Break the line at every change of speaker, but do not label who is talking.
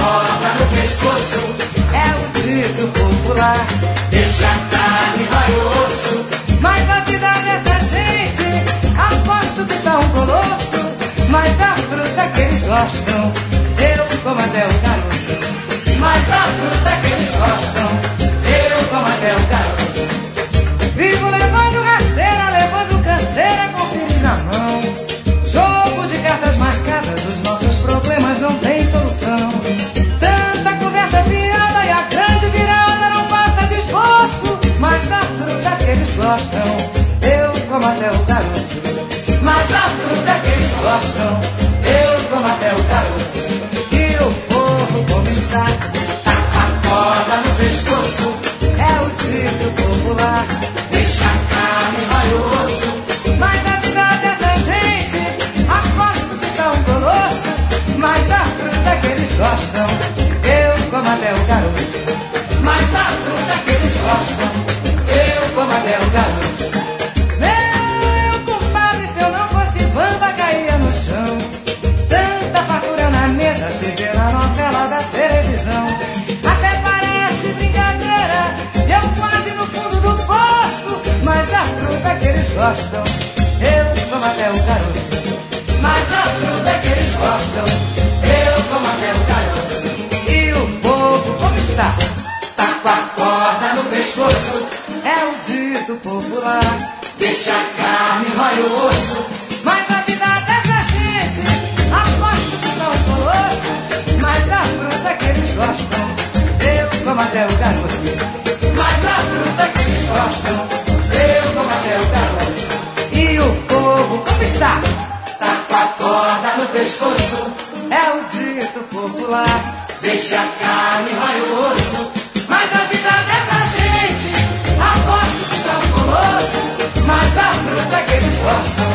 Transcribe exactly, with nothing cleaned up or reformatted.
corda no pescoço.
É o dito popular.
Deixa a carne, vai o osso.
Mas a vida dessa gente, aposto que está um colosso. Mas da fruta que eles gostam, eu como até o caroço.
Mas da fruta que eles gostam, eu como até o caroço.
Vivo levando rasteira, levando canseira com pires na mão. Jogo de cartas marcadas, os nossos problemas não têm solução. Tanta conversa fiada e a grande virada não passa de esboço. Mas da fruta que eles gostam, eu como até o caroço.
Mas da fruta que eles gostam, eu como até o caroço.
E o povo como está,
tá com a corda no pescoço.
é o dito popular.
Deixa a carne, vai o osso.
Mas a vida dessa gente, aposto que está um colosso. Mas da fruta que eles gostam, eu como até o caroço.
Mas da fruta que eles gostam, eu como até o caroço.
Meu compadre, se eu não fosse bamba, caía no chão. Tanta fartura na mesa, se vê na novela da televisão. Até parece brincadeira, eu quase no fundo do poço. Mas da fruta que eles gostam, eu como até o caroço.
Mas da fruta que eles gostam, eu como até o caroço.
E o povo como está,
Tá com a corda no pescoço.
é o dito popular.
Deixa a carne, vai o osso.
Mas a vida dessa gente, aposto que são um colosso. Mas da fruta que eles gostam, eu como até o caroço.
Mas da fruta que eles gostam, eu como até o caroço.
E o povo como está,
Tá com a corda no pescoço.
é o dito popular.
Deixa a carne, vai o osso.
Mas a vida dessa gente, aposto que são um colosso.
Mas da fruta que eles gostam,